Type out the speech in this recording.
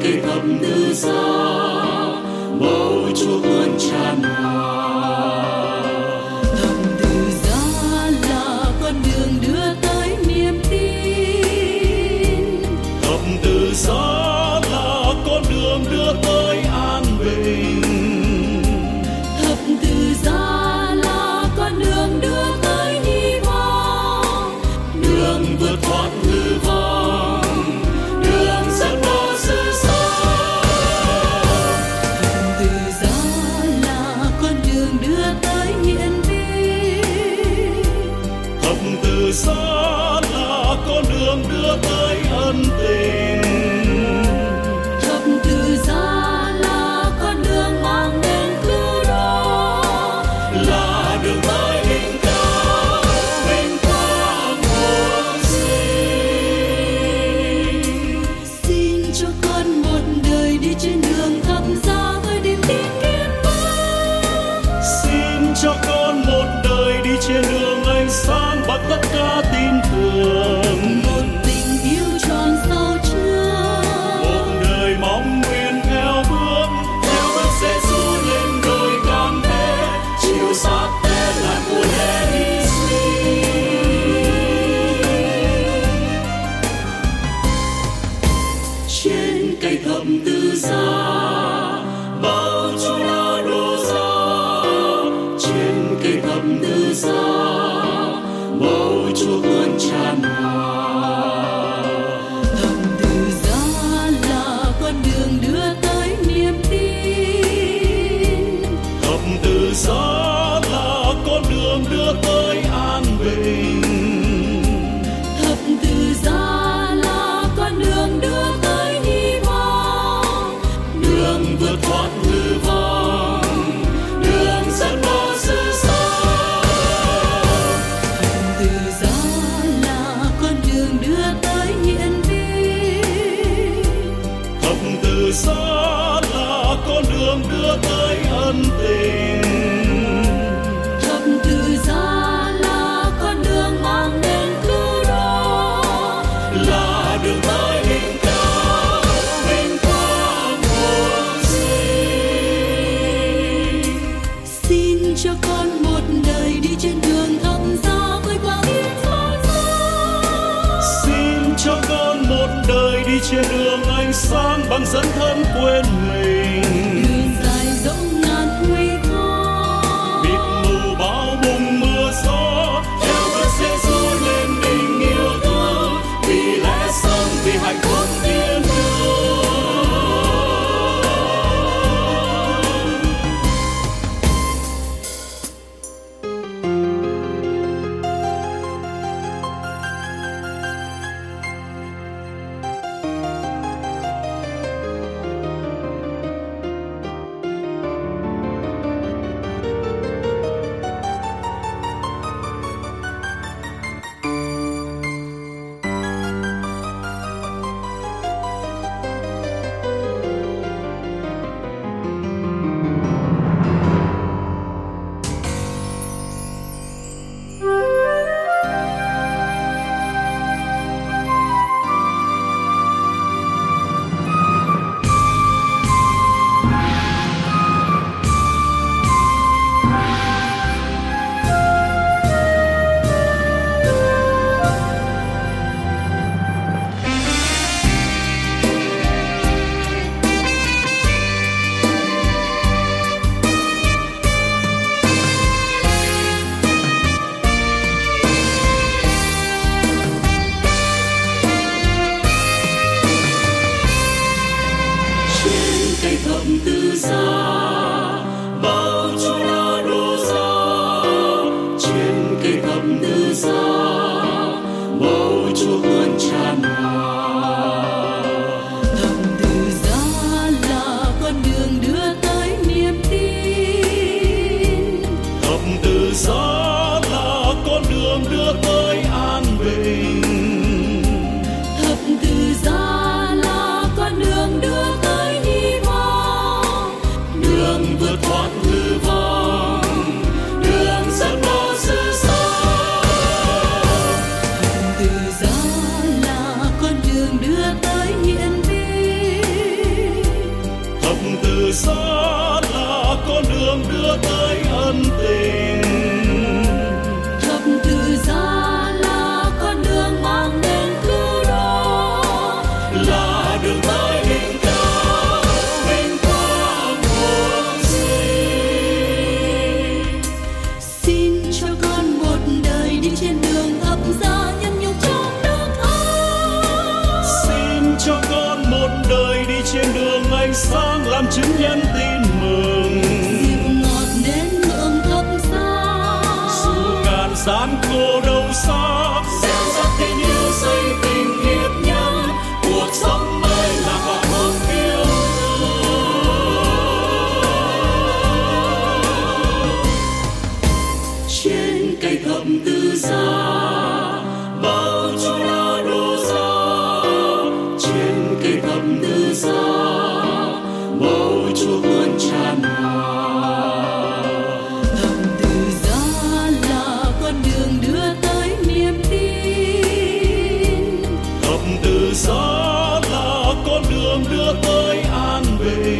cây thập tự giá, màu Chúa muôn tràn hòa. Thập tự giá là con đường đưa tới niềm tin. Thập tự giá là con đường đưa tới an bình. Thập tự giá là con đường đưa tới hy vọng, Đường vượt thoát hư vọng, đường dẫn vào sự sống. thập tự giá là con đường đưa tới hiển vi. Thập tự giá là con đường đưa tới ân tình. Thập tự giá là con đường mang đến cứu độ, Là đường tới đỉnh cao, vinh quang muôn sinh. xin cho con một đời đi trên đường thập giá với niềm tin kiên vững. Xin cho con một đời đi trên đường ánh sáng bằng tất cả tin tưởng. Một tình yêu tròn sâu chưa, Một đời mong nguyện theo bước Giê-xu lên đồi cam thế, chiều sát thế là của lễ hy sinh. Trên cây thập tự giá, bao Chúa đã đổ ra. Trên cây thập tự giá, màu Chúa muôn tràn hòa. thập tự giá là con đường đưa tới niềm tin. Thập tự giá là con đường đưa tới an bình. Thập tự giá là con đường đưa tới hy vọng, Đường vượt thoát hư vọng, đường dẫn vào sự sống. thập tự giá là con đường đưa tới hiển vi. Thập tự giá là con đường đưa tới ân tình. Thập tự giá là con đường mang đến cứu độ, Là đường tới đỉnh cao, vinh quang muôn sinh. xin cho con một đời đi trên đường thập giá với quang yên sáng sáng. Xin cho con một đời đi trên đường ánh sáng bằng dẫn thân quên mình. Đường dài rộng ngàn nguy khó, Bịt mù bão bùng mưa gió, theo bước Giê-xu lên tình yêu thương, vì lẽ sống, vì hạnh phúc thiên đường. thập tự giá là con đường đưa tới ân tình. Thập tự giá là con đường mang đến cứu độ, là đường tới đỉnh cao vinh quang muôn sinh. xin cho con một đời đi trên đường thập giá nhân nhục trong nước áo. Xin cho con một đời đi trên đường ánh sáng làm chứng nhân tin mừng. Dịu ngọt đến hương thập giá, Dù ngàn gian khổ đâu xa, gieo rắc tình yêu xây tình hiệp nhân, cuộc sống mới là quả mong yêu thương. Trên cây thập tự giá bao Chúa đã đổ ra, trên cây thập tự giá bao Chúa luôn tràn hòa. thập tự giá là con đường đưa tới niềm tin. Thập tự giá là con đường đưa tới an bình.